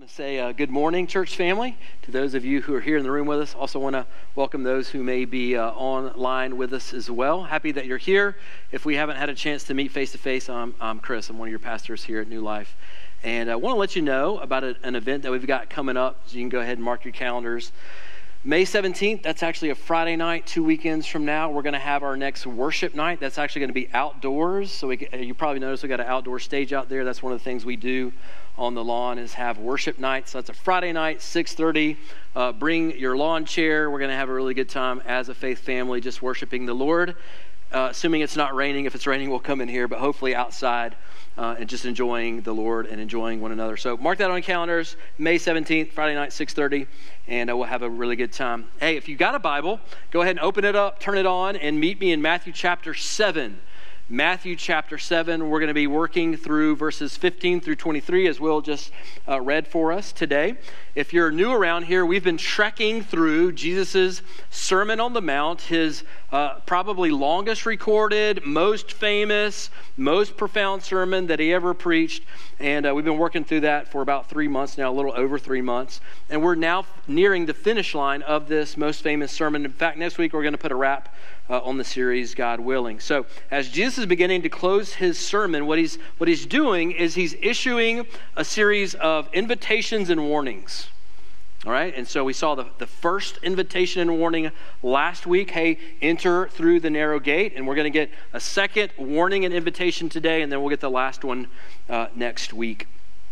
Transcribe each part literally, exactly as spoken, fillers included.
I want to say uh, good morning, church family, to those of you who are here in the room with us. Also want to welcome those who may be uh, online with us as well. Happy that you're here. If we haven't had a chance to meet face-to-face, I'm, I'm Chris. I'm one of your pastors here at New Life. And I want to let you know about a, an event that we've got coming up, so you can go ahead and mark your calendars. May seventeenth, that's actually a Friday night, two weekends from now. We're going to have our next worship night. That's actually going to be outdoors. So we, you probably noticed we got an outdoor stage out there. That's one of the things we do on the lawn is have worship nights. So that's a Friday night, six thirty. Uh, bring your lawn chair. We're going to have a really good time as a faith family just worshiping the Lord. Uh, assuming it's not raining. If it's raining, we'll come in here, but hopefully outside uh, and just enjoying the Lord and enjoying one another. So mark that on your calendars, May seventeenth, Friday night, six thirty, and uh, we'll have a really good time. Hey, if you got a Bible, go ahead and open it up, turn it on, and meet me in Matthew chapter seven. Matthew chapter seven, we're going to be working through verses fifteen through twenty-three, as Will just uh, read for us today. If you're new around here, we've been trekking through Jesus' Sermon on the Mount, his uh, probably longest recorded, most famous, most profound sermon that he ever preached. And uh, we've been working through that for about three months now, a little over three months. And we're now nearing the finish line of this most famous sermon. In fact, next week we're going to put a wrap uh, on the series, God willing. So as Jesus is beginning to close his sermon, what he's what he's doing is he's issuing a series of invitations and warnings. All right, and so we saw the, the first invitation and warning last week. Hey, enter through the narrow gate. And we're going to get a second warning and invitation today, and then we'll get the last one uh, next week.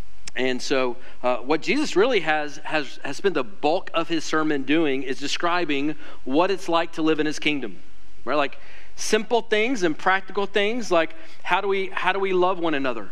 And so uh, what Jesus really has, has, has spent the bulk of his sermon doing is describing what it's like to live in his kingdom. Right? Like simple things and practical things, like how do we how do we love one another?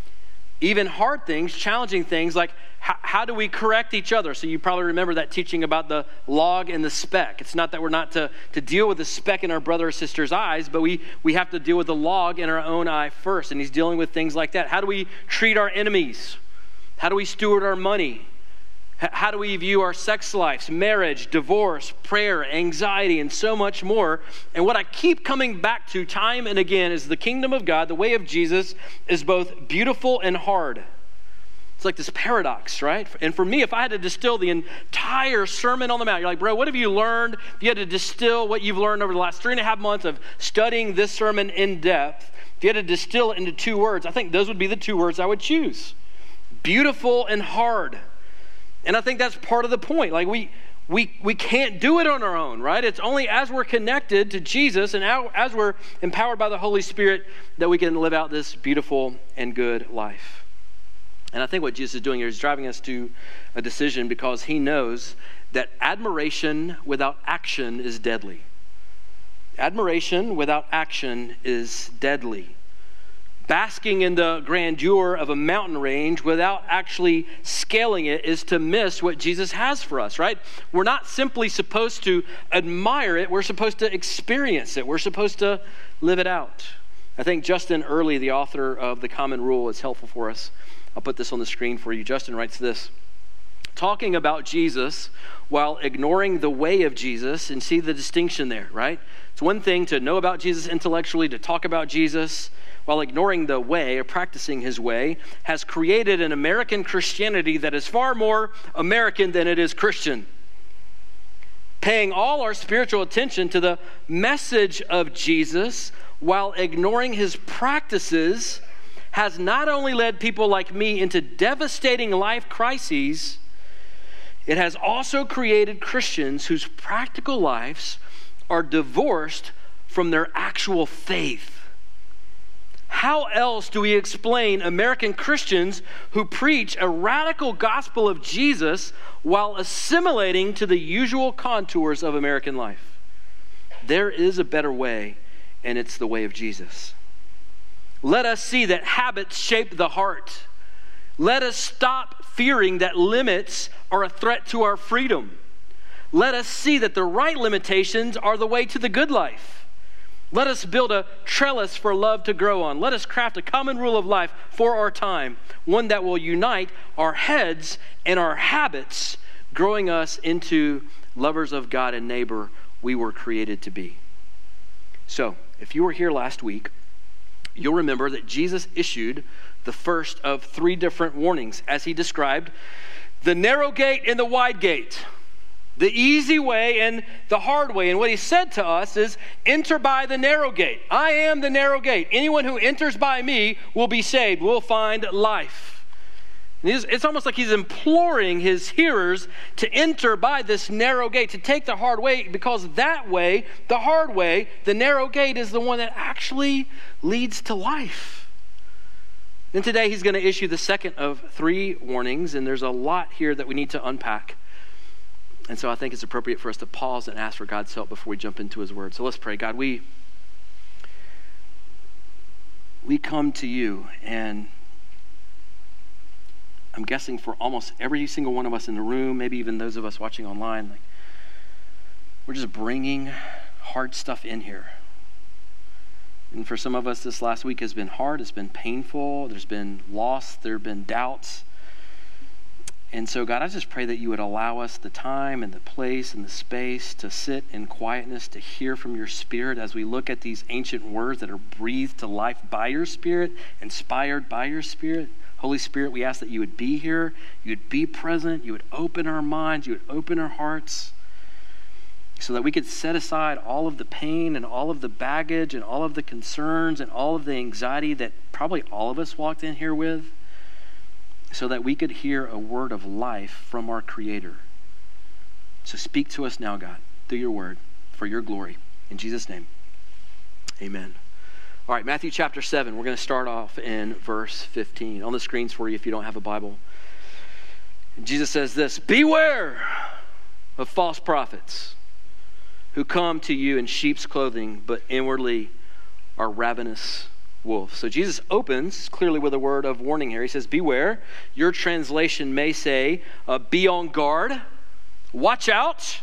Even hard things, challenging things, like how, how do we correct each other? So you probably remember that teaching about the log and the speck. It's not that we're not to, to deal with the speck in our brother or sister's eyes, but we, we have to deal with the log in our own eye first. And he's dealing with things like that. How do we treat our enemies? How do we steward our money? How do we view our sex lives, marriage, divorce, prayer, anxiety, and so much more? And what I keep coming back to time and again is the kingdom of God, the way of Jesus, is both beautiful and hard. It's like this paradox, right? And for me, if I had to distill the entire Sermon on the Mount, you're like, bro, what have you learned? If you had to distill what you've learned over the last three and a half months of studying this sermon in depth, if you had to distill it into two words, I think those would be the two words I would choose. Beautiful and hard. And I think that's part of the point. Like we we we can't do it on our own, right? It's only as we're connected to Jesus and as we're empowered by the Holy Spirit that we can live out this beautiful and good life. And I think what Jesus is doing here is driving us to a decision because he knows that admiration without action is deadly. Admiration without action is deadly. Basking in the grandeur of a mountain range without actually scaling it is to miss what Jesus has for us, right? We're not simply supposed to admire it. We're supposed to experience it. We're supposed to live it out. I think Justin Early, the author of The Common Rule, is helpful for us. I'll put this on the screen for you. Justin writes this: talking about Jesus while ignoring the way of Jesus, and see the distinction there, right? It's one thing to know about Jesus intellectually, to talk about Jesus, while ignoring the way or practicing his way, has created an American Christianity that is far more American than it is Christian. Paying all our spiritual attention to the message of Jesus while ignoring his practices has not only led people like me into devastating life crises, it has also created Christians whose practical lives are divorced from their actual faith. How else do we explain American Christians who preach a radical gospel of Jesus while assimilating to the usual contours of American life? There is a better way, and it's the way of Jesus. Let us see that habits shape the heart. Let us stop fearing that limits are a threat to our freedom. Let us see that the right limitations are the way to the good life. Let us build a trellis for love to grow on. Let us craft a common rule of life for our time, one that will unite our heads and our habits, growing us into lovers of God and neighbor we were created to be. So, if you were here last week, you'll remember that Jesus issued the first of three different warnings as he described the narrow gate and the wide gate, the easy way and the hard way. And what he said to us is, enter by the narrow gate. I am the narrow gate. Anyone who enters by me will be saved, will find life. It's almost like he's imploring his hearers to enter by this narrow gate, to take the hard way, because that way, the hard way, the narrow gate is the one that actually leads to life. And today he's going to issue the second of three warnings, and there's a lot here that we need to unpack. And so I think it's appropriate for us to pause and ask for God's help before we jump into his word. So let's pray. God, we, we come to you, and I'm guessing for almost every single one of us in the room, maybe even those of us watching online, like, we're just bringing hard stuff in here. And for some of us, this last week has been hard. It's been painful. There's been loss. There have been doubts. And so, God, I just pray that you would allow us the time and the place and the space to sit in quietness, to hear from your Spirit as we look at these ancient words that are breathed to life by your Spirit, inspired by your Spirit. Holy Spirit, we ask that you would be here, you would be present, you would open our minds, you would open our hearts, so that we could set aside all of the pain and all of the baggage and all of the concerns and all of the anxiety that probably all of us walked in here with, so that we could hear a word of life from our Creator. So speak to us now, God, through your word, for your glory. In Jesus' name, amen. All right, Matthew chapter seven. We're going to start off in verse fifteen. On the screens for you if you don't have a Bible. Jesus says this, beware of false prophets who come to you in sheep's clothing, but inwardly are ravenous wolves. So Jesus opens clearly with a word of warning here. He says, beware. Your translation may say, uh, be on guard. Watch out.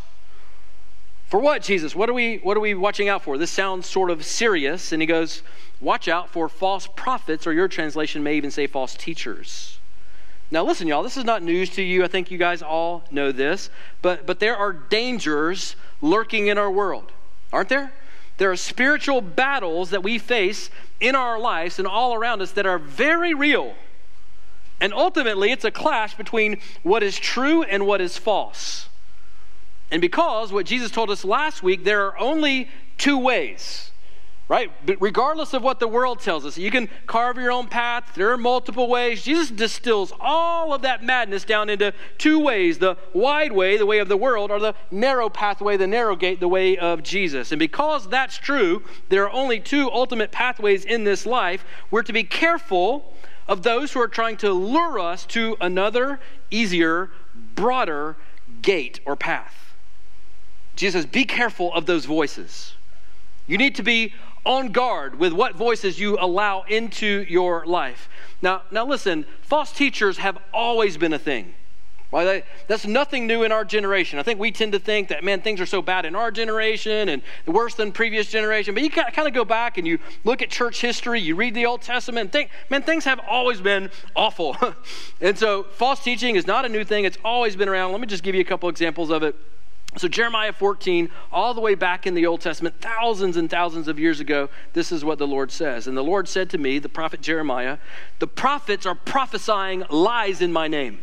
For what, Jesus? What are we what are we watching out for? This sounds sort of serious. And he goes, watch out for false prophets, or your translation may even say false teachers. Now listen, y'all, this is not news to you. I think you guys all know this. But, but there are dangers lurking in our world, aren't there? There are spiritual battles that we face in our lives and all around us that are very real. And ultimately, it's a clash between what is true and what is false. And because what Jesus told us last week, there are only two ways, right? But regardless of what the world tells us, you can carve your own path. There are multiple ways. Jesus distills all of that madness down into two ways: the wide way, the way of the world, or the narrow pathway, the narrow gate, the way of Jesus. And because that's true, there are only two ultimate pathways in this life. We're to be careful of those who are trying to lure us to another, easier, broader gate or path. Jesus says, be careful of those voices. You need to be on guard with what voices you allow into your life. Now, now listen, false teachers have always been a thing. Well, that's nothing new in our generation. I think we tend to think that, man, things are so bad in our generation and worse than previous generation. But you kind of go back and you look at church history, you read the Old Testament, and think, man, things have always been awful. And so false teaching is not a new thing. It's always been around. Let me just give you a couple examples of it. So Jeremiah fourteen, all the way back in the Old Testament, thousands and thousands of years ago, this is what the Lord says. And the Lord said to me, the prophet Jeremiah, the prophets are prophesying lies in my name.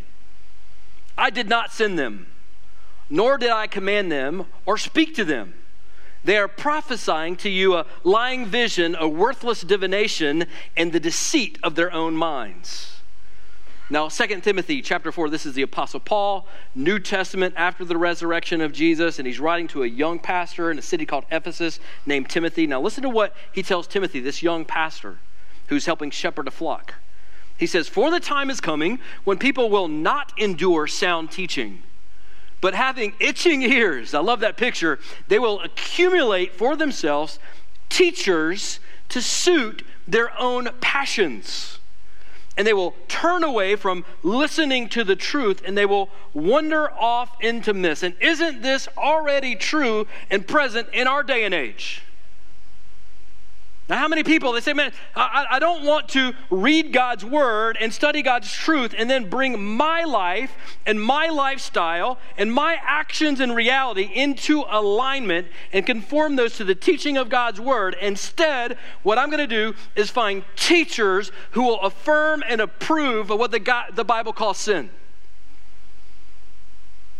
I did not send them, nor did I command them or speak to them. They are prophesying to you a lying vision, a worthless divination, and the deceit of their own minds. Now, Second Timothy chapter four, this is the Apostle Paul, New Testament after the resurrection of Jesus, and he's writing to a young pastor in a city called Ephesus named Timothy. Now, listen to what he tells Timothy, this young pastor who's helping shepherd a flock. He says, for the time is coming when people will not endure sound teaching, but having itching ears, I love that picture, they will accumulate for themselves teachers to suit their own passions. And they will turn away from listening to the truth, and they will wander off into myths. And isn't this already true and present in our day and age? Now, how many people, they say, man, I, I don't want to read God's word and study God's truth and then bring my life and my lifestyle and my actions and reality into alignment and conform those to the teaching of God's word. Instead, what I'm going to do is find teachers who will affirm and approve of what the, God, the Bible calls sin.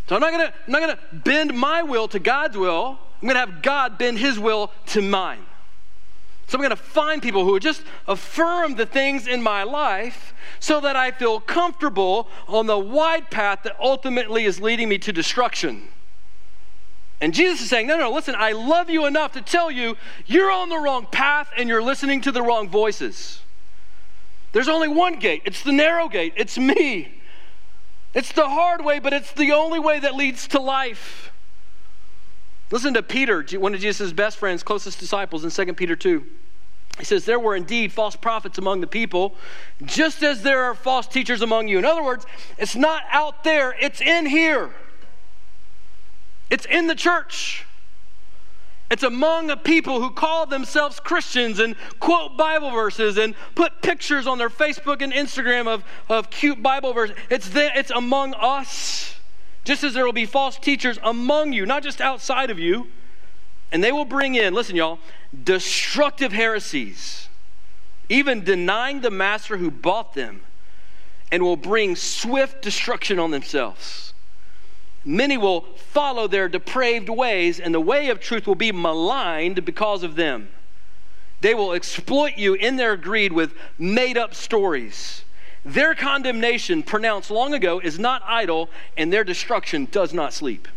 So I'm not gonna, I'm not gonna bend my will to God's will. I'm gonna have God bend his will to mine. So I'm gonna find people who would just affirm the things in my life so that I feel comfortable on the wide path that ultimately is leading me to destruction. And Jesus is saying, no, no, no, listen, I love you enough to tell you you're on the wrong path and you're listening to the wrong voices. There's only one gate. It's the narrow gate. It's me. It's the hard way, but it's the only way that leads to life. Listen to Peter, one of Jesus' best friends, closest disciples, in Second Peter two. He says, there were indeed false prophets among the people, just as there are false teachers among you. In other words, it's not out there, it's in here. It's in the church. It's among a people who call themselves Christians and quote Bible verses and put pictures on their Facebook and Instagram of, of cute Bible verses. It's there, it's among us. Just as there will be false teachers among you, not just outside of you. And they will bring in, listen y'all, destructive heresies, even denying the master who bought them, and will bring swift destruction on themselves. Many will follow their depraved ways, and the way of truth will be maligned because of them. They will exploit you in their greed with made-up stories. Their condemnation, pronounced long ago, is not idle, and their destruction does not sleep.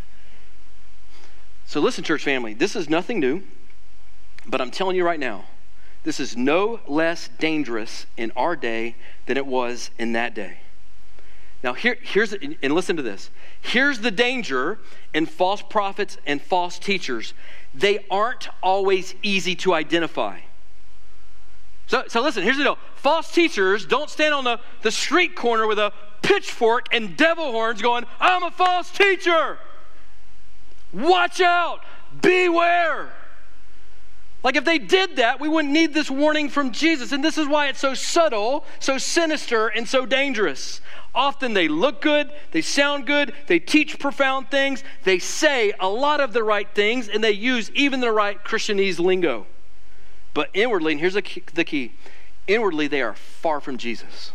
So listen, church family, this is nothing new, but I'm telling you right now, this is no less dangerous in our day than it was in that day. Now, here, here's, and listen to this. Here's the danger in false prophets and false teachers. They aren't always easy to identify. So, so listen, here's the deal. False teachers don't stand on the, the street corner with a pitchfork and devil horns going, I'm a false teacher. Watch out. Beware. Like if they did that, we wouldn't need this warning from Jesus. And this is why it's so subtle, so sinister, and so dangerous. Often they look good, they sound good, they teach profound things, they say a lot of the right things, and they use even the right Christianese lingo. But inwardly, and here's the key, the key, inwardly they are far from Jesus.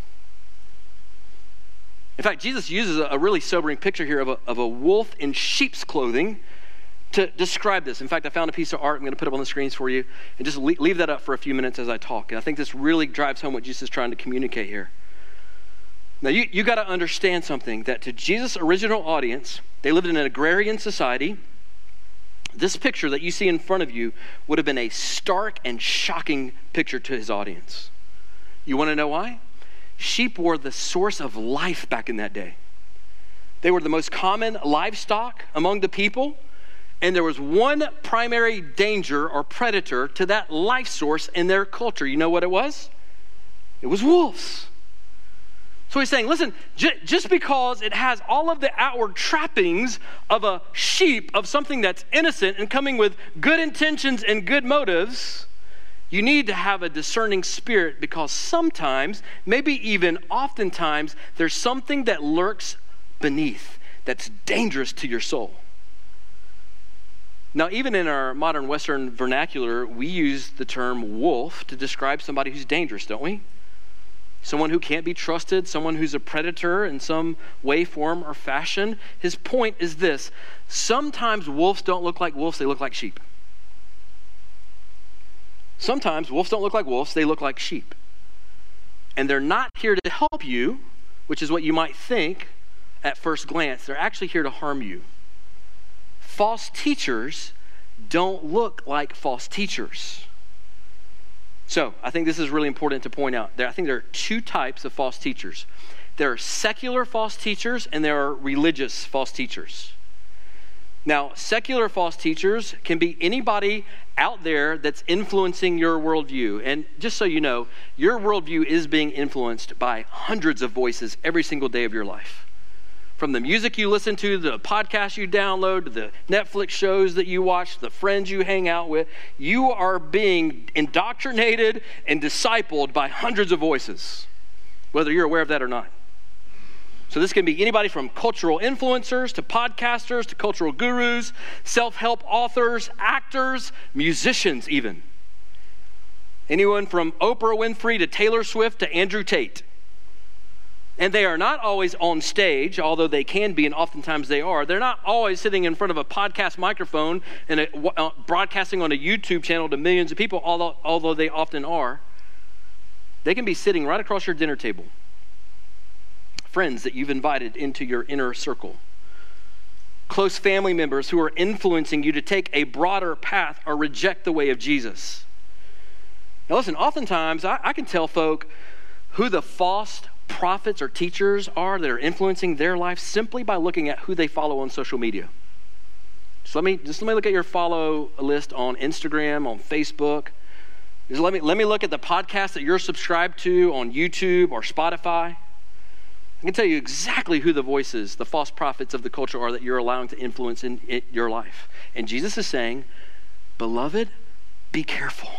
In fact, Jesus uses a, a really sobering picture here of a, of a wolf in sheep's clothing to describe this. In fact, I found a piece of art I'm going to put up on the screens for you, and just leave, leave that up for a few minutes as I talk. And I think this really drives home what Jesus is trying to communicate here. Now, you, you got to understand something, that to Jesus' original audience, they lived in an agrarian society. This picture that you see in front of you would have been a stark and shocking picture to his audience. You want to know why? Sheep were the source of life back in that day. They were the most common livestock among the people, and there was one primary danger or predator to that life source in their culture. You know what it was? It was wolves. So he's saying, listen, j- just because it has all of the outward trappings of a sheep, of something that's innocent and coming with good intentions and good motives, you need to have a discerning spirit, because sometimes, maybe even oftentimes, there's something that lurks beneath that's dangerous to your soul. Now, even in our modern Western vernacular, we use the term wolf to describe somebody who's dangerous, don't we? Someone who can't be trusted, someone who's a predator in some way, form, or fashion. His point is this: sometimes wolves don't look like wolves, they look like sheep. Sometimes wolves don't look like wolves, they look like sheep. And they're not here to help you, which is what you might think at first glance. They're actually here to harm you. False teachers don't look like false teachers. So, I think this is really important to point out. There, I think there are two types of false teachers. There are secular false teachers and there are religious false teachers. Now, secular false teachers can be anybody out there that's influencing your worldview. And just so you know, your worldview is being influenced by hundreds of voices every single day of your life. From the music you listen to, the podcasts you download, to the Netflix shows that you watch, the friends you hang out with, you are being indoctrinated and discipled by hundreds of voices, whether you're aware of that or not. So this can be anybody from cultural influencers to podcasters to cultural gurus, self-help authors, actors, musicians even. Anyone from Oprah Winfrey to Taylor Swift to Andrew Tate. And they are not always on stage, although they can be, and oftentimes they are. They're not always sitting in front of a podcast microphone and a, uh, broadcasting on a YouTube channel to millions of people, although, although they often are. They can be sitting right across your dinner table. Friends that you've invited into your inner circle. Close family members who are influencing you to take a broader path or reject the way of Jesus. Now listen, oftentimes I, I can tell folk who the false prophets or teachers are that are influencing their life simply by looking at who they follow on social media. So let me just let me look at your follow list on Instagram, on Facebook. Just let me let me look at the podcast that you're subscribed to on YouTube or Spotify. I can tell you exactly who the voices, the false prophets of the culture are that you're allowing to influence in, in your life. And Jesus is saying, beloved, be careful.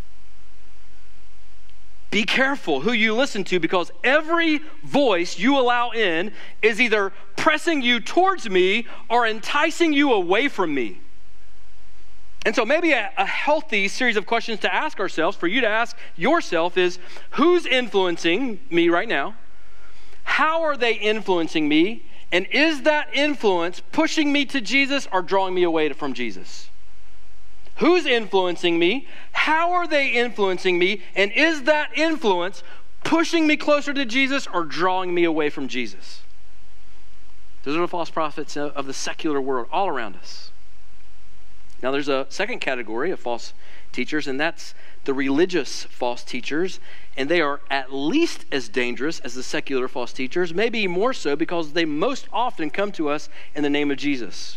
Be careful who you listen to, because every voice you allow in is either pressing you towards me or enticing you away from me. And so maybe a, a healthy series of questions to ask ourselves, for you to ask yourself, is who's influencing me right now? How are they influencing me? And is that influence pushing me to Jesus or drawing me away from Jesus? Who's influencing me? How are they influencing me? And is that influence pushing me closer to Jesus or drawing me away from Jesus? Those are the false prophets of the secular world all around us. Now there's a second category of false teachers, and that's the religious false teachers. And they are at least as dangerous as the secular false teachers, maybe more so, because they most often come to us in the name of Jesus.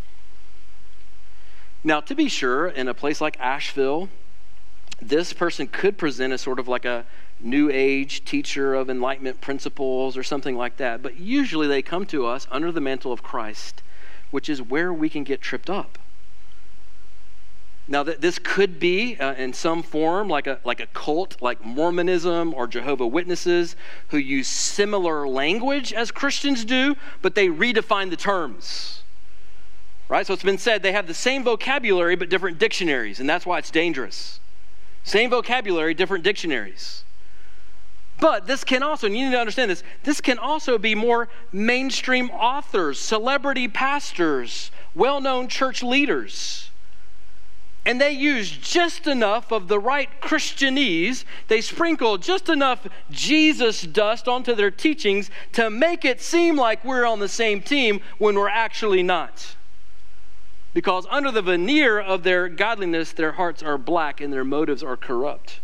Now, to be sure, in a place like Asheville, this person could present as sort of like a new age teacher of enlightenment principles or something like that. But usually they come to us under the mantle of Christ, which is where we can get tripped up. Now, th- this could be uh, in some form like a like a cult, like Mormonism or Jehovah's Witnesses, who use similar language as Christians do, but they redefine the terms. Right? So it's been said they have the same vocabulary but different dictionaries, and that's why it's dangerous. Same vocabulary, different dictionaries. But this can also, and you need to understand this, this can also be more mainstream authors, celebrity pastors, well-known church leaders. And they use just enough of the right Christianese, they sprinkle just enough Jesus dust onto their teachings to make it seem like we're on the same team when we're actually not. Because under the veneer of their godliness, their hearts are black and their motives are corrupt.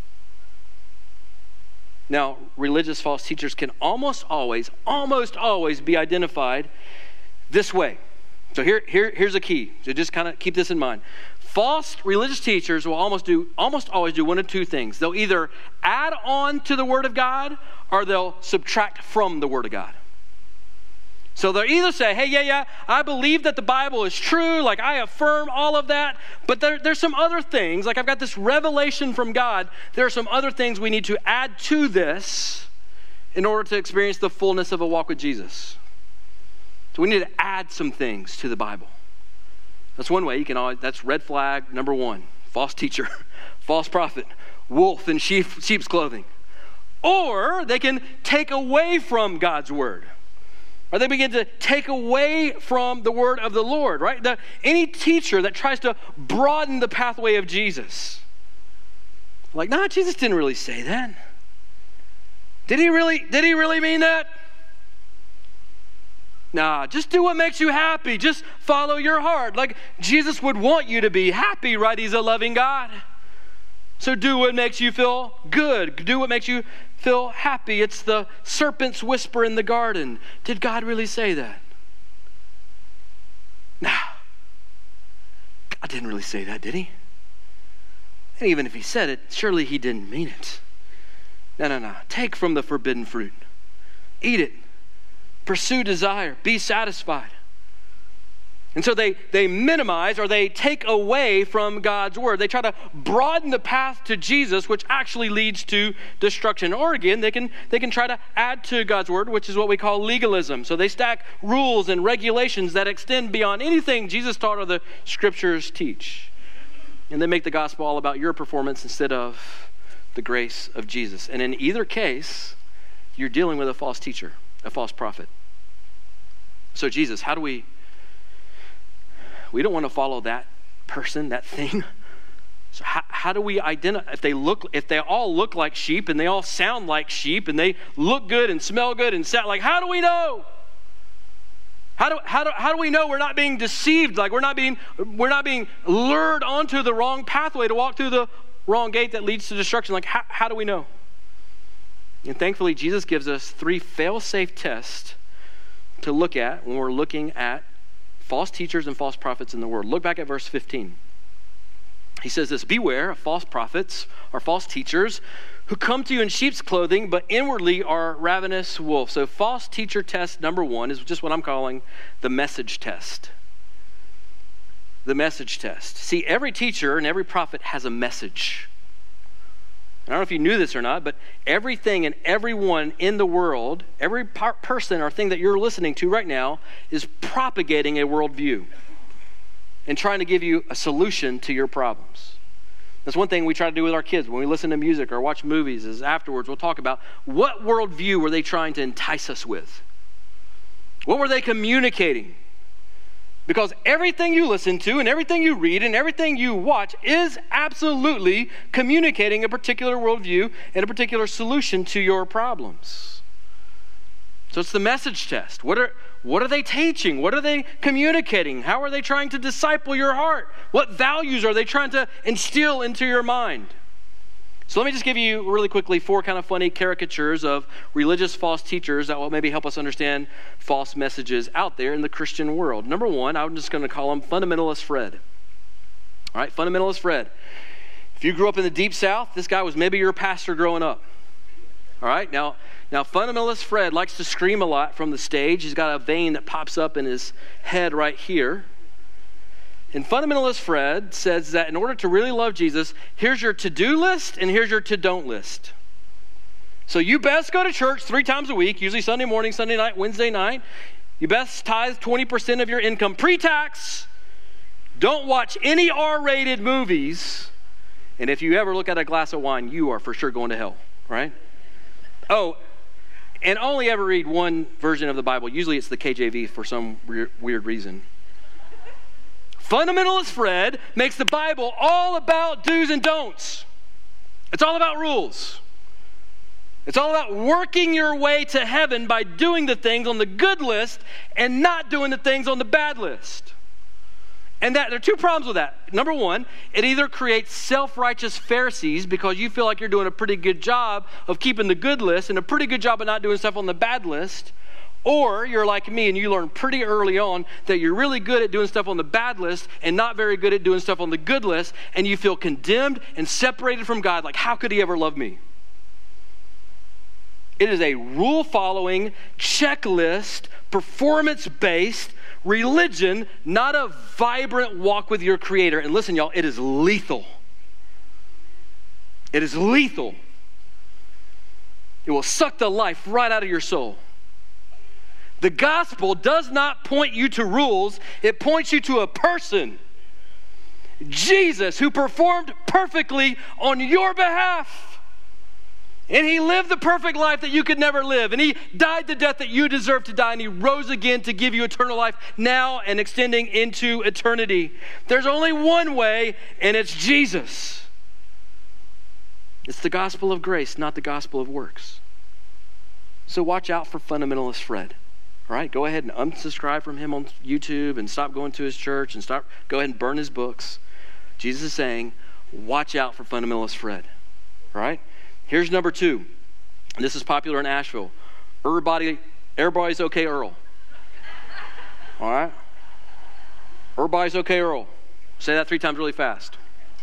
Now, religious false teachers can almost always, almost always be identified this way. So here, here, here's a key. So just kind of keep this in mind. False religious teachers will almost do, almost always do one of two things. They'll either add on to the Word of God or they'll subtract from the Word of God. So they'll either say, hey, yeah, yeah, I believe that the Bible is true, like I affirm all of that, but there, there's some other things, like I've got this revelation from God, there are some other things we need to add to this in order to experience the fullness of a walk with Jesus. So we need to add some things to the Bible. That's one way you can always, that's red flag number one, false teacher, false prophet, wolf in sheep, sheep's clothing. Or they can take away from God's word. Or they begin to take away from the word of the Lord, right? The, any teacher that tries to broaden the pathway of Jesus. Like, nah, Jesus didn't really say that. Did he really, did he really mean that? Nah, just do what makes you happy. Just follow your heart. Like, Jesus would want you to be happy, right? He's a loving God. So do what makes you feel good. Do what makes you feel happy. It's the serpent's whisper in the garden. Did God really say that? Nah. God didn't really say that, did he? And even if he said it, surely he didn't mean it. No, no, no. Take from the forbidden fruit. Eat it. Pursue desire. Be satisfied. And so they, they minimize or they take away from God's word. They try to broaden the path to Jesus, which actually leads to destruction. Or again, they can, they can try to add to God's word, which is what we call legalism. So they stack rules and regulations that extend beyond anything Jesus taught or the scriptures teach. And they make the gospel all about your performance instead of the grace of Jesus. And in either case, you're dealing with a false teacher. a false prophet. So Jesus, how do we, we don't want to follow that person, that thing. So how, how do we identify, if they look, if they all look like sheep and they all sound like sheep and they look good and smell good and sound like, how do we know? How do, how do, how do we know we're not being deceived? Like we're not being, we're not being lured onto the wrong pathway to walk through the wrong gate that leads to destruction? Like how, how do we know? And thankfully, Jesus gives us three fail-safe tests to look at when we're looking at false teachers and false prophets in the world. Look back at verse fifteen. He says this, beware of false prophets or false teachers who come to you in sheep's clothing, but inwardly are ravenous wolves. So false teacher test number one is just what I'm calling the message test. The message test. See, every teacher and every prophet has a message. I don't know if you knew this or not, but everything and everyone in the world, every par- person or thing that you're listening to right now is propagating a worldview and trying to give you a solution to your problems. That's one thing we try to do with our kids when we listen to music or watch movies is afterwards we'll talk about what worldview were they trying to entice us with? What were they communicating? Because everything you listen to and everything you read and everything you watch is absolutely communicating a particular worldview and a particular solution to your problems. So it's the message test. What are, what are they teaching? What are they communicating? How are they trying to disciple your heart? What values are they trying to instill into your mind? So let me just give you really quickly four kind of funny caricatures of religious false teachers that will maybe help us understand false messages out there in the Christian world. Number one, I'm just going to call him Fundamentalist Fred. All right, Fundamentalist Fred. If you grew up in the Deep South, this guy was maybe your pastor growing up. All right, now, now Fundamentalist Fred likes to scream a lot from the stage. He's got a vein that pops up in his head right here. And Fundamentalist Fred says that in order to really love Jesus, here's your to-do list and here's your to-don't list. So you best go to church three times a week, usually Sunday morning, Sunday night, Wednesday night. You best tithe twenty percent of your income pre-tax. Don't watch any R-rated movies. And if you ever look at a glass of wine, you are for sure going to hell, right? Oh, and only ever read one version of the Bible. Usually it's the K J V for some weird, weird reason. Fundamentalist Fred makes the Bible all about do's and don'ts. It's all about rules. It's all about working your way to heaven by doing the things on the good list and not doing the things on the bad list. And that there are two problems with that. Number one, it either creates self-righteous Pharisees because you feel like you're doing a pretty good job of keeping the good list and a pretty good job of not doing stuff on the bad list. Or you're like me and you learn pretty early on that you're really good at doing stuff on the bad list and not very good at doing stuff on the good list, and you feel condemned and separated from God. Like, how could he ever love me? It is a rule-following, checklist, performance-based religion, not a vibrant walk with your Creator. And listen, y'all, it is lethal. It is lethal. It will suck the life right out of your soul. The gospel does not point you to rules, it points you to a person. Jesus, who performed perfectly on your behalf. And he lived the perfect life that you could never live. And he died the death that you deserve to die. And he rose again to give you eternal life now and extending into eternity. There's only one way, and it's Jesus. It's the gospel of grace, not the gospel of works. So watch out for Fundamentalist Fred. All right, go ahead and unsubscribe from him on YouTube and stop going to his church and stop. Go ahead and burn his books. Jesus is saying, watch out for Fundamentalist Fred. All right? Here's number two. This is popular in Asheville. Everybody, everybody's okay, Earl. All right? Everybody's okay, Earl. Say that three times really fast.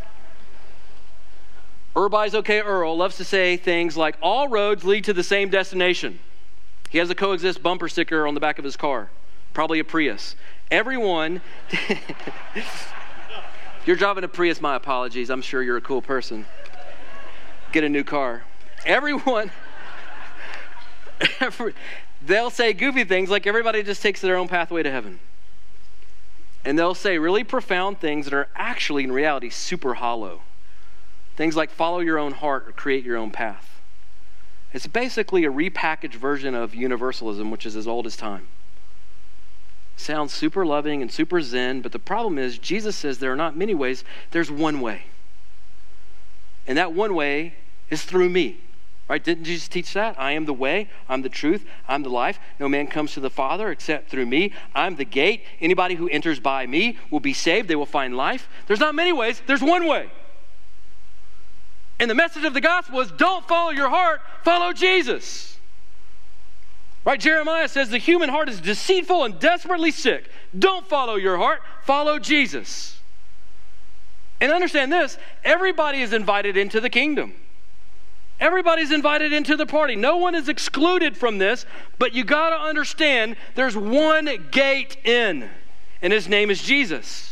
Everybody's okay, Earl loves to say things like, all roads lead to the same destination. He has a coexist bumper sticker on the back of his car. Probably a Prius. Everyone, if you're driving a Prius, my apologies. I'm sure you're a cool person. Get a new car. Everyone, every, they'll say goofy things like everybody just takes their own pathway to heaven. And they'll say really profound things that are actually, in reality, super hollow. Things like follow your own heart or create your own path. It's basically a repackaged version of universalism, which is as old as time. Sounds super loving and super zen, but the problem is Jesus says there are not many ways, there's one way. And that one way is through me. Right? Didn't Jesus teach that? I am the way, I'm the truth, I'm the life. No man comes to the Father except through me. I'm the gate. Anybody who enters by me will be saved. They will find life. There's not many ways, there's one way. And the message of the gospel is don't follow your heart, follow Jesus. Right? Jeremiah says the human heart is deceitful and desperately sick. Don't follow your heart, follow Jesus. And understand this, everybody is invited into the kingdom. Everybody's invited into the party. No one is excluded from this, but you got to understand there's one gate in, and his name is Jesus.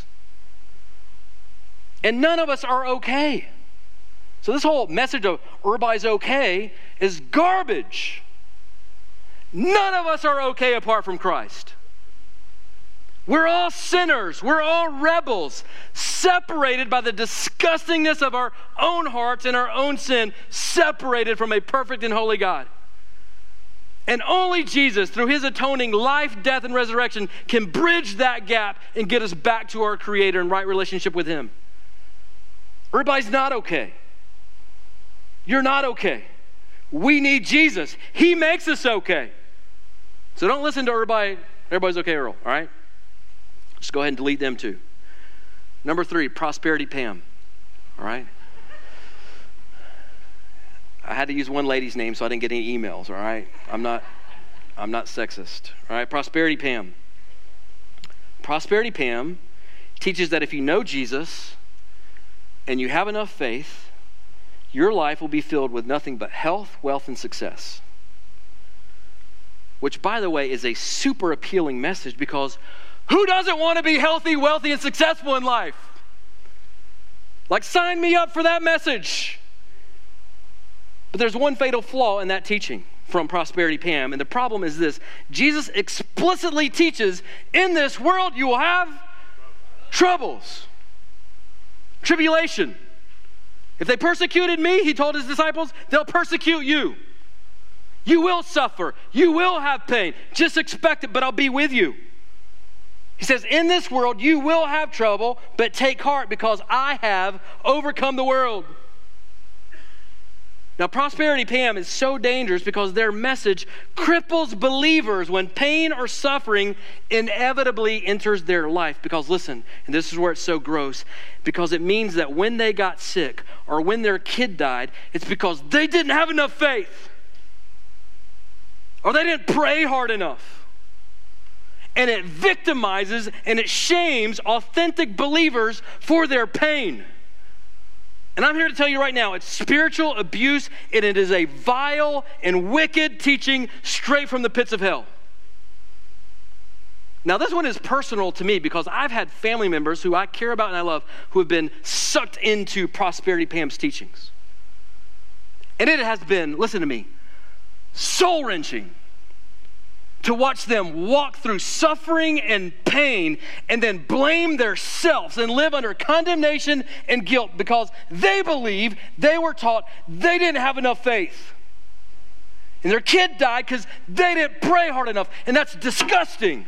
And none of us are okay. So this whole message of everybody's okay is garbage. None of us are okay apart from Christ. We're all sinners. We're all rebels, separated by the disgustingness of our own hearts and our own sin, separated from a perfect and holy God. And only Jesus, through his atoning life, death, and resurrection, can bridge that gap and get us back to our Creator in right relationship with him. Everybody's not okay. You're not okay. We need Jesus. He makes us okay. So don't listen to everybody, everybody's okay, Earl, all right? Just go ahead and delete them too. Number three, Prosperity Pam. All right? I had to use one lady's name so I didn't get any emails, all right? I'm not, I'm not sexist. All right, Prosperity Pam. Prosperity Pam teaches that if you know Jesus and you have enough faith, your life will be filled with nothing but health, wealth, and success. Which, by the way, is a super appealing message because who doesn't want to be healthy, wealthy, and successful in life? Like, sign me up for that message. But there's one fatal flaw in that teaching from Prosperity Pam, and the problem is this. Jesus explicitly teaches, in this world you will have troubles, tribulation. If they persecuted me, he told his disciples, they'll persecute you. You will suffer. You will have pain. Just expect it, but I'll be with you. He says, in this world, you will have trouble, but take heart because I have overcome the world. Now, Prosperity Pam is so dangerous because their message cripples believers when pain or suffering inevitably enters their life. Because listen, and this is where it's so gross, because it means that when they got sick or when their kid died, it's because they didn't have enough faith. Or they didn't pray hard enough. And it victimizes and it shames authentic believers for their pain. And I'm here to tell you right now, it's spiritual abuse and it is a vile and wicked teaching straight from the pits of hell. Now this one is personal to me because I've had family members who I care about and I love who have been sucked into Prosperity Pam's teachings. And it has been, listen to me, soul-wrenching to watch them walk through suffering and pain and then blame themselves and live under condemnation and guilt because they believe, they were taught, they didn't have enough faith. And their kid died because they didn't pray hard enough. And that's disgusting.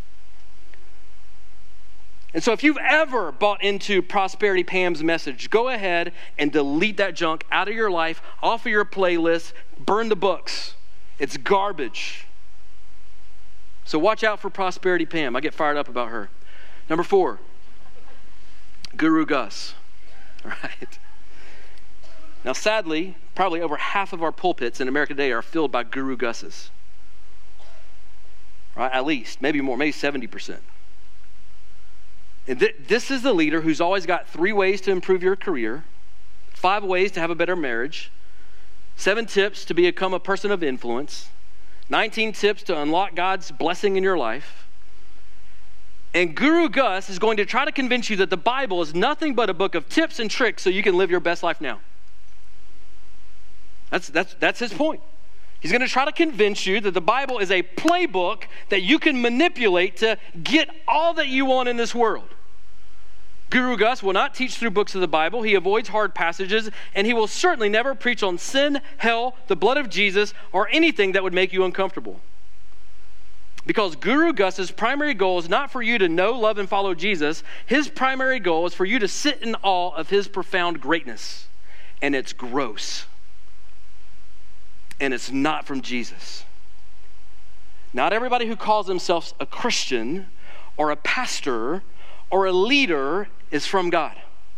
And so if you've ever bought into Prosperity Pam's message, go ahead and delete that junk out of your life, off of your playlist, burn the books. It's garbage. So watch out for Prosperity Pam. I get fired up about her. Number four, Guru Gus. All right. Now, sadly, probably over half of our pulpits in America today are filled by Guru Gus's. Right? At least, maybe more, maybe seventy percent. And th- this is the leader who's always got three ways to improve your career, five ways to have a better marriage, seven tips to become a person of influence, nineteen tips to unlock God's blessing in your life. And Guru Gus is going to try to convince you that the Bible is nothing but a book of tips and tricks so you can live your best life now. That's, that's, that's his point. He's going to try to convince you that the Bible is a playbook that you can manipulate to get all that you want in this world. Guru Gus will not teach through books of the Bible. He avoids hard passages, and he will certainly never preach on sin, hell, the blood of Jesus, or anything that would make you uncomfortable. Because Guru Gus's primary goal is not for you to know, love, and follow Jesus. His primary goal is for you to sit in awe of his profound greatness. And it's gross. And it's not from Jesus. Not everybody who calls themselves a Christian or a pastor or a leader is from God.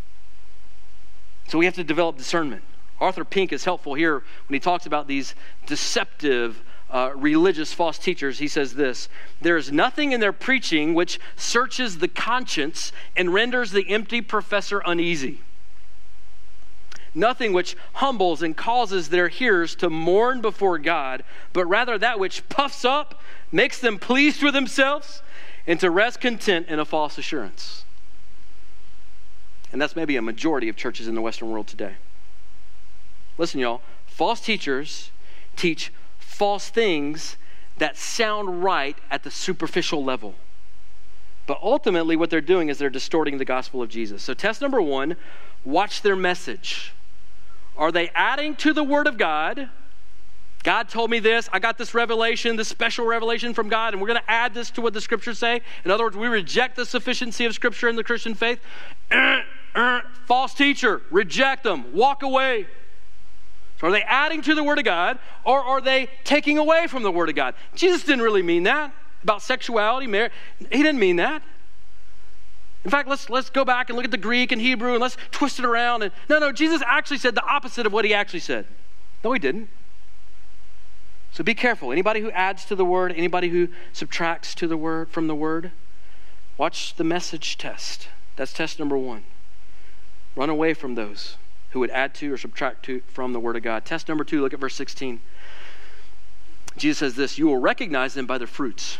So we have to develop discernment. Arthur Pink is helpful here when he talks about these deceptive uh, religious false teachers. He says this: there is nothing in their preaching which searches the conscience and renders the empty professor uneasy. Nothing which humbles and causes their hearers to mourn before God, but rather that which puffs up, makes them pleased with themselves, and to rest content in a false assurance. And that's maybe a majority of churches in the Western world today. Listen, y'all, false teachers teach false things that sound right at the superficial level. But ultimately what they're doing is they're distorting the gospel of Jesus. So test number one, watch their message. Are they adding to the word of God? God told me this, I got this revelation, this special revelation from God, and we're going to add this to what the scriptures say. In other words, we reject the sufficiency of scripture in the Christian faith. Uh, uh, false teacher, reject them, walk away. So are they adding to the word of God, or are they taking away from the word of God? Jesus didn't really mean that about sexuality, marriage. He didn't mean that. In fact, let's let's go back and look at the Greek and Hebrew and let's twist it around. And no, no, Jesus actually said the opposite of what he actually said. No, he didn't. So be careful. Anybody who adds to the word, anybody who subtracts to the word from the word, watch the message test. That's test number one. Run away from those who would add to or subtract to from the word of God. Test number two, look at verse sixteen. Jesus says this: you will recognize them by their fruits.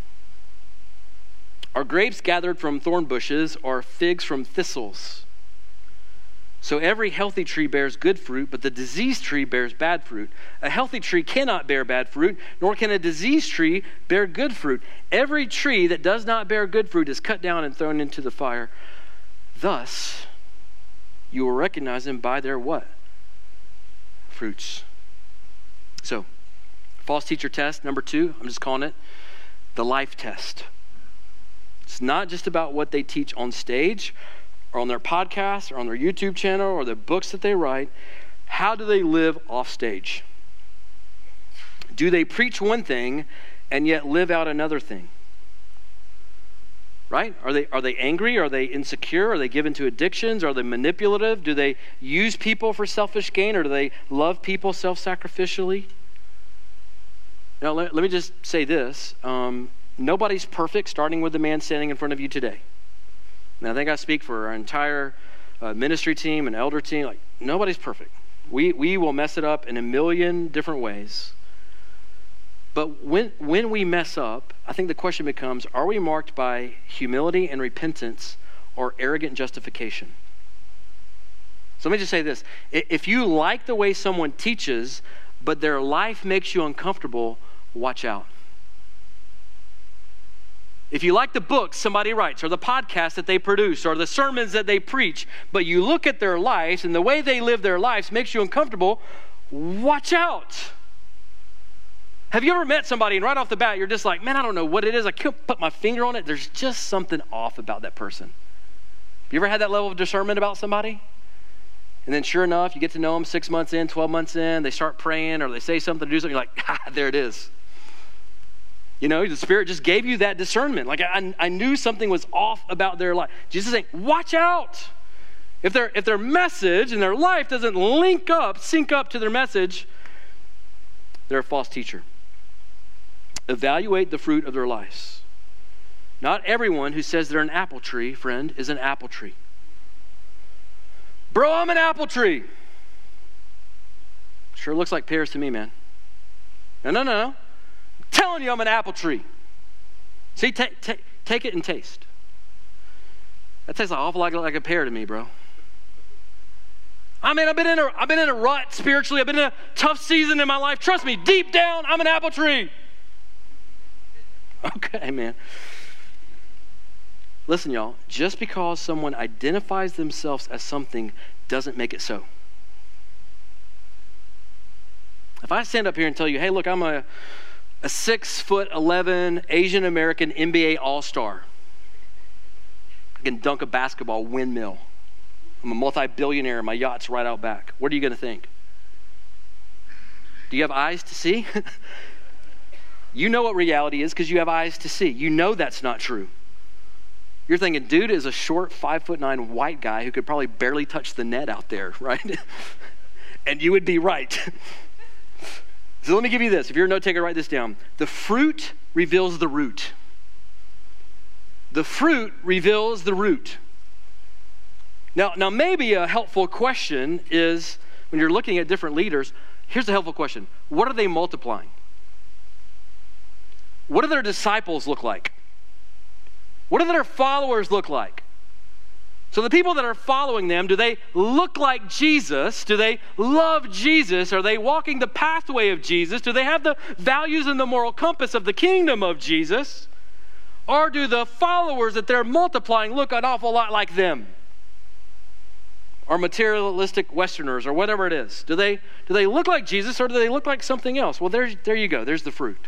Are grapes gathered from thorn bushes or figs from thistles? So every healthy tree bears good fruit, but the diseased tree bears bad fruit. A healthy tree cannot bear bad fruit, nor can a diseased tree bear good fruit. Every tree that does not bear good fruit is cut down and thrown into the fire. Thus, you will recognize them by their what? Fruits. So, false teacher test, number two, I'm just calling it the life test. It's not just about what they teach on stage or on their podcast or on their YouTube channel or the books that they write. How do they live off stage? Do they preach one thing and yet live out another thing? Right? Are they are they angry? Are they insecure? Are they given to addictions? Are they manipulative? Do they use people for selfish gain, or do they love people self-sacrificially? Now, let, let me just say this. Um, nobody's perfect, starting with the man standing in front of you today. And I think I speak for our entire uh, ministry team and elder team. Like, nobody's perfect. We we will mess it up in a million different ways. But when when we mess up, I think the question becomes, are we marked by humility and repentance or arrogant justification? So let me just say this. If you like the way someone teaches, but their life makes you uncomfortable, watch out. If you like the books somebody writes, or the podcasts that they produce, or the sermons that they preach, but you look at their lives and the way they live their lives makes you uncomfortable, watch out. Have you ever met somebody and right off the bat, you're just like, man, I don't know what it is. I can't put my finger on it. There's just something off about that person. Have you ever had that level of discernment about somebody? And then sure enough, you get to know them six months in, twelve months in, they start praying or they say something to do something, you're like, ah, there it is. You know, the Spirit just gave you that discernment. Like I, I knew something was off about their life. Jesus is saying, watch out. If their, if their message and their life doesn't link up, sync up to their message, they're a false teacher. Evaluate the fruit of their lives. Not everyone who says they're an apple tree, friend, is an apple tree. Bro, I'm an apple tree. Sure looks like pears to me, man. No, no, no, no. I'm telling you I'm an apple tree. See, t- t- take it and taste. That tastes an awful lot like a pear to me, bro. I mean, I've been in a, I've been in a rut spiritually. I've been in a tough season in my life. Trust me, deep down, I'm an apple tree. Okay, man. listen, y'all, just because someone identifies themselves as something doesn't make it so. If I stand up here and tell you, hey, look, I'm a, a six foot eleven Asian American N B A all-star. I can dunk a basketball windmill. I'm a multi-billionaire and my yacht's right out back. What are you going to think? Do you have eyes to see? You know what reality is because you have eyes to see. You know that's not true. You're thinking, dude is a short five foot nine white guy who could probably barely touch the net out there, right? And you would be right. So let me give you this. If you're a note taker, write this down. The fruit reveals the root. The fruit reveals the root. Now, now maybe a helpful question is, when you're looking at different leaders, here's a helpful question. What are they multiplying? What do their disciples look like? What do their followers look like? So the people that are following them, do they look like Jesus? Do they love Jesus? Are they walking the pathway of Jesus? Do they have the values and the moral compass of the kingdom of Jesus? Or do the followers that they're multiplying look an awful lot like them? Or materialistic Westerners, or whatever it is. Do they, do they look like Jesus, or do they look like something else? Well, there, there you go. There's the fruit.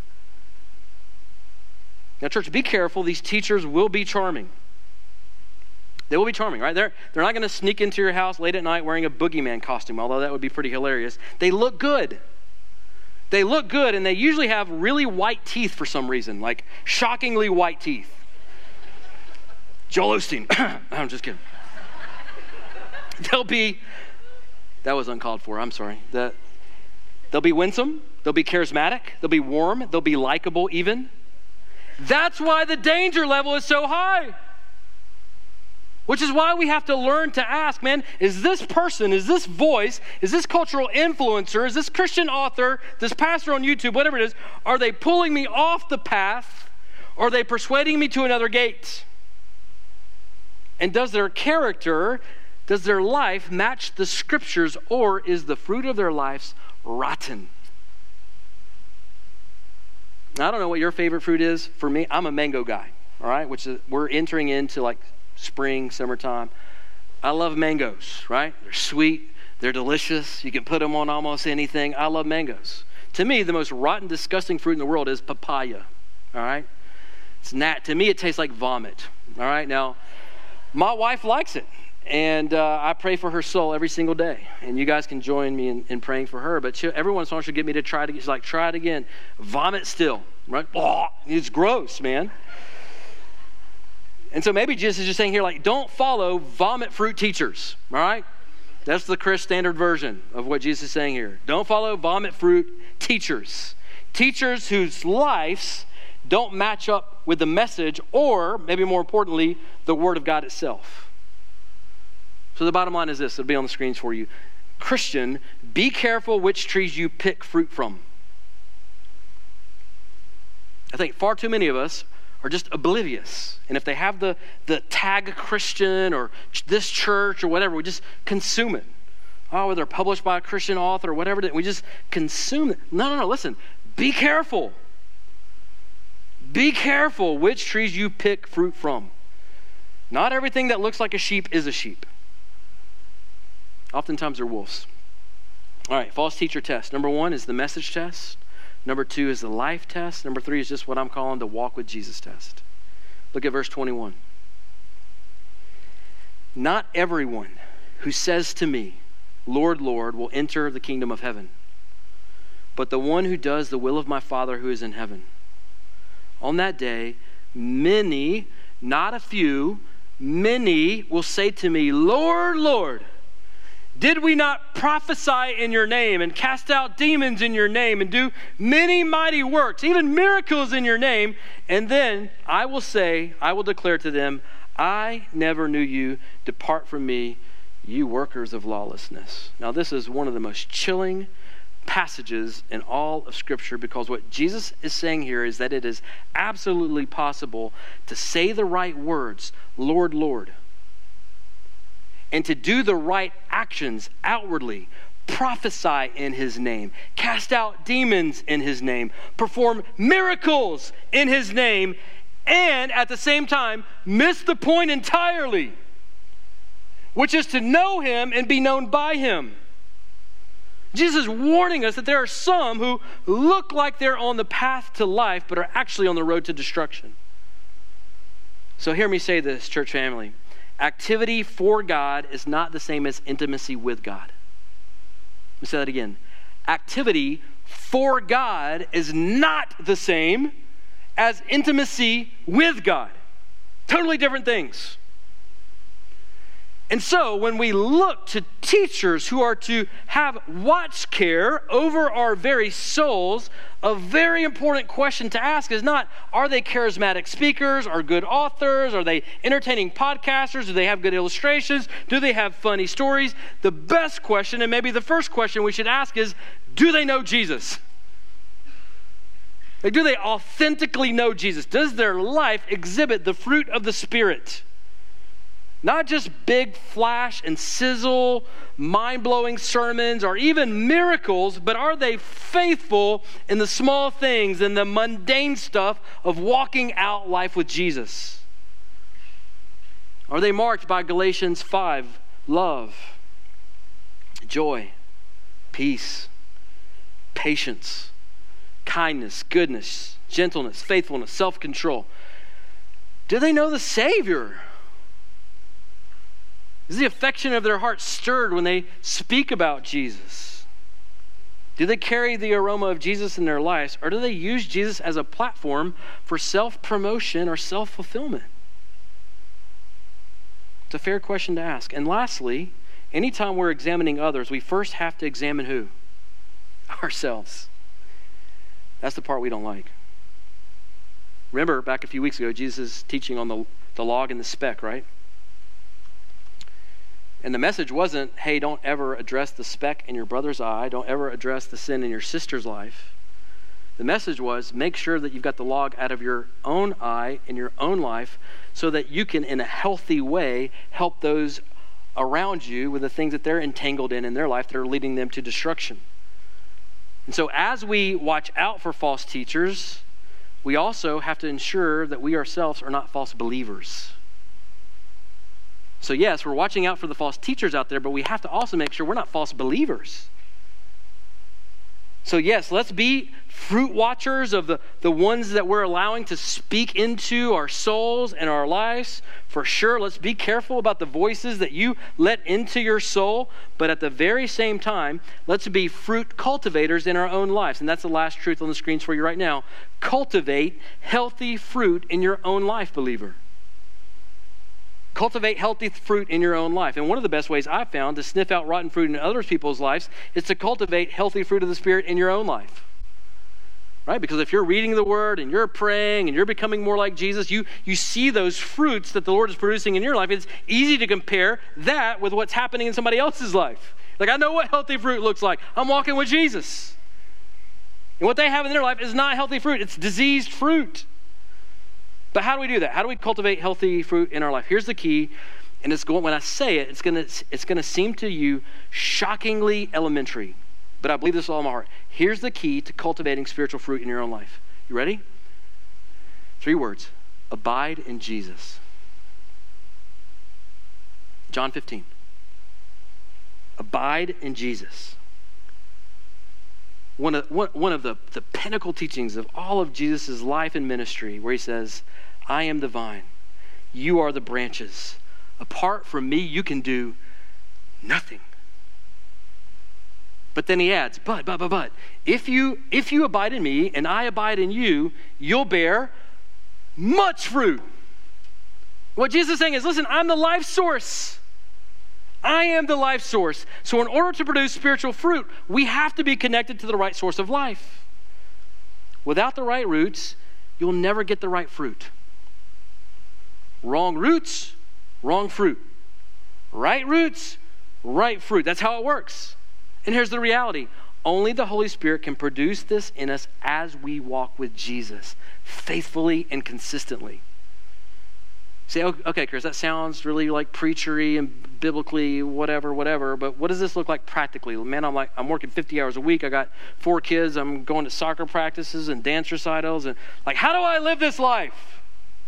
Now, church, be careful. These teachers will be charming. They will be charming, right? They're, they're not going to sneak into your house late at night wearing a boogeyman costume, although that would be pretty hilarious. They look good. They look good, and they usually have really white teeth for some reason, like shockingly white teeth. Joel Osteen. I'm just kidding. They'll be, that was uncalled for, I'm sorry. The, they'll be winsome, they'll be charismatic, they'll be warm, they'll be likable even. That's why the danger level is so high. Which is why we have to learn to ask, man, is this person, is this voice, is this cultural influencer, is this Christian author, this pastor on YouTube, whatever it is, are they pulling me off the path, or are they persuading me to another gate? And does their character, does their life match the scriptures, or is the fruit of their lives rotten? Now, I don't know what your favorite fruit is. For me, I'm a mango guy, all right, which is, we're entering into like spring, summertime. I love mangoes, right? They're sweet, they're delicious. You can put them on almost anything. I love mangoes. To me, the most rotten, disgusting fruit in the world is papaya, all right? It's nat. To me, it tastes like vomit, all right? Now, my wife likes it, and uh, I pray for her soul every single day, and you guys can join me in, in praying for her, but she, every once in a while she'll get me to try it again. She's like, try it again. Vomit still, right? Oh, it's gross, man. And so maybe Jesus is just saying here, like, don't follow vomit fruit teachers, all right? That's the Chris Standard version of what Jesus is saying here. Don't follow vomit fruit teachers. Teachers whose lives don't match up with the message, or, maybe more importantly, the Word of God itself. So the bottom line is this. It'll be on the screens for you. Christian, be careful which trees you pick fruit from. I think far too many of us are just oblivious. And if they have the, the tag Christian or this church or whatever, we just consume it. Oh, whether they're published by a Christian author or whatever, we just consume it. No, no, no, listen. Be careful. Be careful which trees you pick fruit from. Not everything that looks like a sheep is a sheep. Oftentimes they're wolves. All right, false teacher test. Number one is the message test. Number two is the life test. Number three is just what I'm calling the walk with Jesus test. Look at verse twenty-one. Not everyone who says to me, Lord, Lord, will enter the kingdom of heaven, but the one who does the will of my Father who is in heaven. On that day, many, not a few, many will say to me, Lord, Lord, did we not prophesy in your name and cast out demons in your name and do many mighty works, even miracles in your name? And then I will say, I will declare to them, I never knew you. Depart from me, you workers of lawlessness. Now, this is one of the most chilling passages in all of Scripture, because what Jesus is saying here is that it is absolutely possible to say the right words, Lord, Lord, and to do the right actions outwardly, prophesy in his name, cast out demons in his name, perform miracles in his name, and at the same time miss the point entirely, which is to know him and be known by him. Jesus is warning us that there are some who look like they're on the path to life, but are actually on the road to destruction. So hear me say this, church family. Activity for God is not the same as intimacy with God. Let me say that again. Activity for God is not the same as intimacy with God. Totally different things. And so when we look to teachers who are to have watch care over our very souls, a very important question to ask is not, are they charismatic speakers, are good authors, are they entertaining podcasters, do they have good illustrations, do they have funny stories? The best question, and maybe the first question we should ask is, do they know Jesus? Like, do they authentically know Jesus? Does their life exhibit the fruit of the Spirit? Not just big flash and sizzle, mind-blowing sermons, or even miracles, but are they faithful in the small things and the mundane stuff of walking out life with Jesus? Are they marked by Galatians five, love, joy, peace, patience, kindness, goodness, gentleness, faithfulness, self-control? Do they know the Savior? Is the affection of their heart stirred when they speak about Jesus? Do they carry the aroma of Jesus in their lives, or do they use Jesus as a platform for self-promotion or self-fulfillment? It's a fair question to ask. And lastly, anytime we're examining others, we first have to examine who? Ourselves. That's the part we don't like. Remember, back a few weeks ago, Jesus' teaching on the, the log and the speck, right? And the message wasn't, hey, don't ever address the speck in your brother's eye. Don't ever address the sin in your sister's life. The message was, make sure that you've got the log out of your own eye in your own life so that you can, in a healthy way, help those around you with the things that they're entangled in in their life that are leading them to destruction. And so as we watch out for false teachers, we also have to ensure that we ourselves are not false believers. So yes, we're watching out for the false teachers out there, but we have to also make sure we're not false believers. So yes, let's be fruit watchers of the, the ones that we're allowing to speak into our souls and our lives. For sure, let's be careful about the voices that you let into your soul. But at the very same time, let's be fruit cultivators in our own lives. And that's the last truth on the screens for you right now. Cultivate healthy fruit in your own life, believer. Cultivate healthy fruit in your own life. And one of the best ways I've found to sniff out rotten fruit in other people's lives is to cultivate healthy fruit of the Spirit in your own life. Right? Because if you're reading the Word and you're praying and you're becoming more like Jesus, you, you see those fruits that the Lord is producing in your life. It's easy to compare that with what's happening in somebody else's life. Like, I know what healthy fruit looks like. I'm walking with Jesus. And what they have in their life is not healthy fruit. It's diseased fruit. But how do we do that? How do we cultivate healthy fruit in our life? Here's the key, and it's going. When I say it, it's going to it's going to seem to you shockingly elementary, but I believe this with all my heart. Here's the key to cultivating spiritual fruit in your own life. You ready? Three words: abide in Jesus. John fifteen. Abide in Jesus. One of, one, one of the, the pinnacle teachings of all of Jesus' life and ministry, where he says, I am the vine, you are the branches. Apart from me, you can do nothing. But then he adds, but, but, but, but, if you, if you abide in me and I abide in you, you'll bear much fruit. What Jesus is saying is, listen, I'm the life source. I am the life source. So in order to produce spiritual fruit, we have to be connected to the right source of life. Without the right roots, you'll never get the right fruit. Wrong roots, wrong fruit. Right roots, right fruit. That's how it works. And here's the reality. Only the Holy Spirit can produce this in us as we walk with Jesus, faithfully and consistently. Say, okay, Chris, that sounds really like preachery and biblically whatever, whatever, but what does this look like practically? Man, I'm like, I'm working fifty hours a week. I got four kids. I'm going to soccer practices and dance recitals. And like, how do I live this life?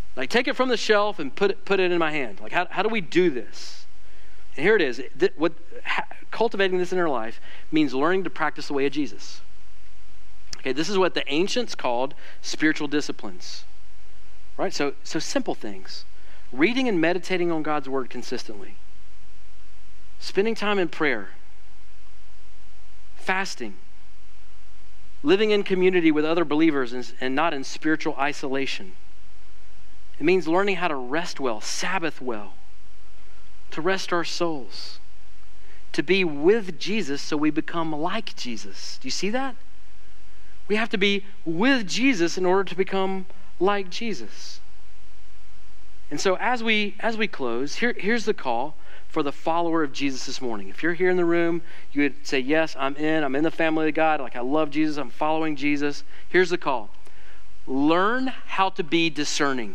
Like, take it from the shelf and put it, put it in my hand. Like, how, how do we do this? And here it is. Th- what, ha, cultivating this in our life means learning to practice the way of Jesus. Okay, this is what the ancients called spiritual disciplines. Right? So, so simple things. Reading and meditating on God's word consistently. Spending time in prayer. Fasting. Living in community with other believers and, and not in spiritual isolation. It means learning how to rest well, Sabbath well, to rest our souls, to be with Jesus so we become like Jesus. Do you see that? We have to be with Jesus in order to become like Jesus. And so as we as we close, here, here's the call for the follower of Jesus this morning. If you're here in the room, you would say, yes, I'm in. I'm in the family of God. Like, I love Jesus. I'm following Jesus. Here's the call. Learn how to be discerning.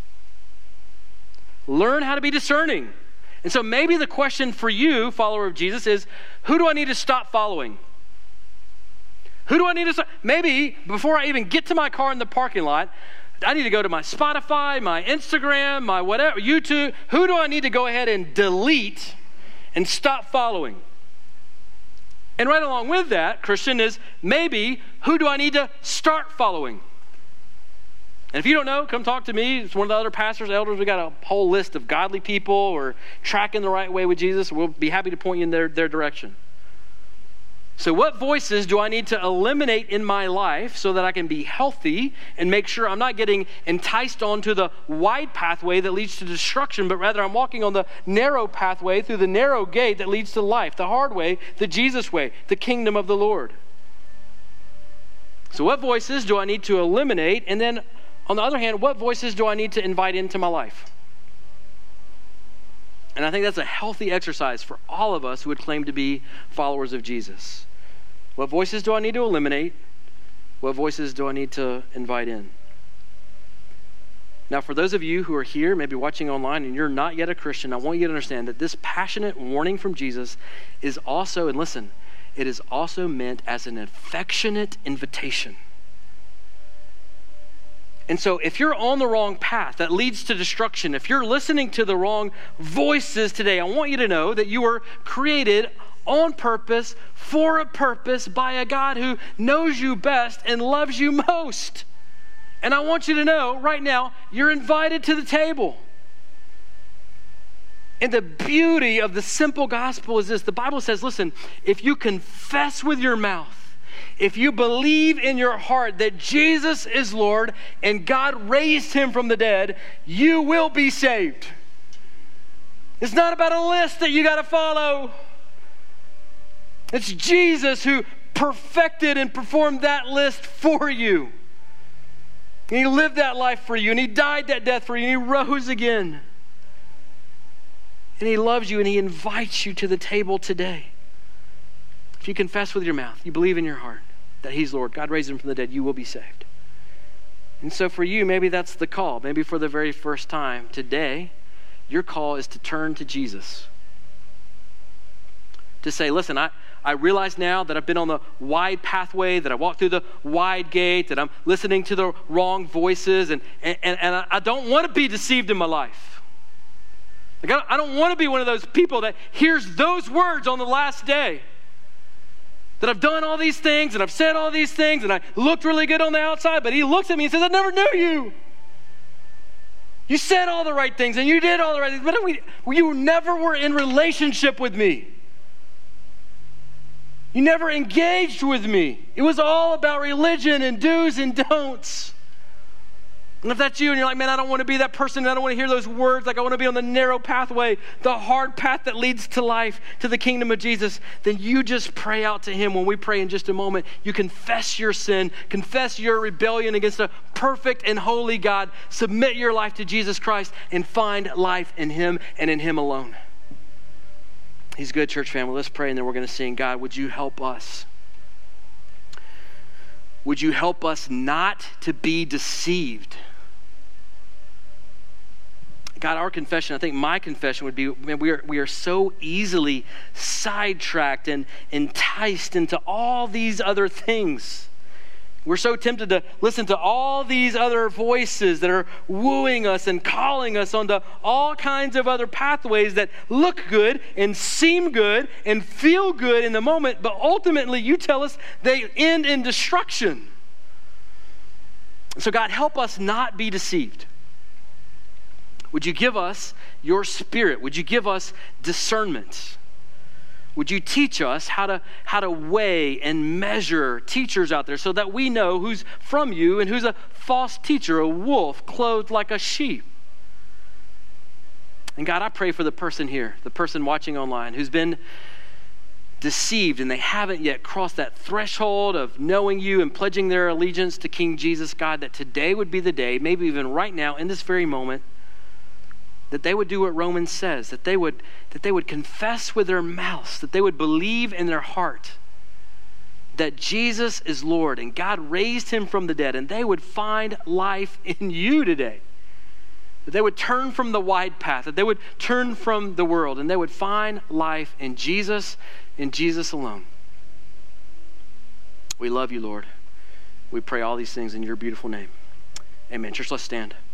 Learn how to be discerning. And so maybe the question for you, follower of Jesus, is, who do I need to stop following? Who do I need to stop? Maybe before I even get to my car in the parking lot, I need to go to my Spotify, my Instagram, my whatever, YouTube. Who do I need to go ahead and delete and stop following? And right along with that, Christian, is maybe who do I need to start following? And if you don't know, come talk to me. It's one of the other pastors, elders. We got a whole list of godly people or tracking the right way with Jesus. We'll be happy to point you in their, their direction. So what voices do I need to eliminate in my life so that I can be healthy and make sure I'm not getting enticed onto the wide pathway that leads to destruction, but rather I'm walking on the narrow pathway through the narrow gate that leads to life, the hard way, the Jesus way, the kingdom of the Lord. So what voices do I need to eliminate? And then on the other hand, what voices do I need to invite into my life? And I think that's a healthy exercise for all of us who would claim to be followers of Jesus. What voices do I need to eliminate? What voices do I need to invite in? Now, for those of you who are here, maybe watching online, and you're not yet a Christian, I want you to understand that this passionate warning from Jesus is also, and listen, it is also meant as an affectionate invitation. And so if you're on the wrong path that leads to destruction, if you're listening to the wrong voices today, I want you to know that you were created on purpose, for a purpose, by a God who knows you best and loves you most. And I want you to know right now, you're invited to the table. And the beauty of the simple gospel is this. The Bible says, listen, if you confess with your mouth, if you believe in your heart that Jesus is Lord and God raised him from the dead, you will be saved. It's not about a list that you got to follow. It's Jesus who perfected and performed that list for you. And he lived that life for you, and he died that death for you, and he rose again. And he loves you, and he invites you to the table today. If you confess with your mouth, you believe in your heart that he's Lord, God raised him from the dead, you will be saved. And so for you, maybe that's the call. Maybe for the very first time today, your call is to turn to Jesus. To say, listen, I, I realize now that I've been on the wide pathway, that I walked through the wide gate, that I'm listening to the wrong voices, and, and, and I don't want to be deceived in my life. Like I don't, I don't want to be one of those people that hears those words on the last day. That I've done all these things, and I've said all these things, and I looked really good on the outside, but he looks at me and says, I never knew you. You said all the right things, and you did all the right things, but we, you never were in relationship with me. You never engaged with me. It was all about religion and do's and don'ts. And if that's you and you're like, man, I don't want to be that person. I don't want to hear those words. Like I want to be on the narrow pathway, the hard path that leads to life, to the kingdom of Jesus. Then you just pray out to him. When we pray in just a moment, you confess your sin, confess your rebellion against a perfect and holy God, submit your life to Jesus Christ, and find life in him and in him alone. He's good, church family. Let's pray, and then we're going to sing. God, would you help us? Would you help us not to be deceived? God, our confession, I think my confession would be, man, we are, we are so easily sidetracked and enticed into all these other things. We're so tempted to listen to all these other voices that are wooing us and calling us onto all kinds of other pathways that look good and seem good and feel good in the moment, but ultimately you tell us they end in destruction. So God, help us not be deceived. Would you give us your Spirit? Would you give us discernment? Would you teach us how to, how to weigh and measure teachers out there so that we know who's from you and who's a false teacher, a wolf clothed like a sheep? And God, I pray for the person here, the person watching online who's been deceived and they haven't yet crossed that threshold of knowing you and pledging their allegiance to King Jesus, God, that today would be the day, maybe even right now in this very moment, that they would do what Romans says, that they would, that they would confess with their mouths, that they would believe in their heart that Jesus is Lord and God raised him from the dead, and they would find life in you today. That they would turn from the wide path, that they would turn from the world, and they would find life in Jesus, in Jesus alone. We love you, Lord. We pray all these things in your beautiful name. Amen. Church, let's stand.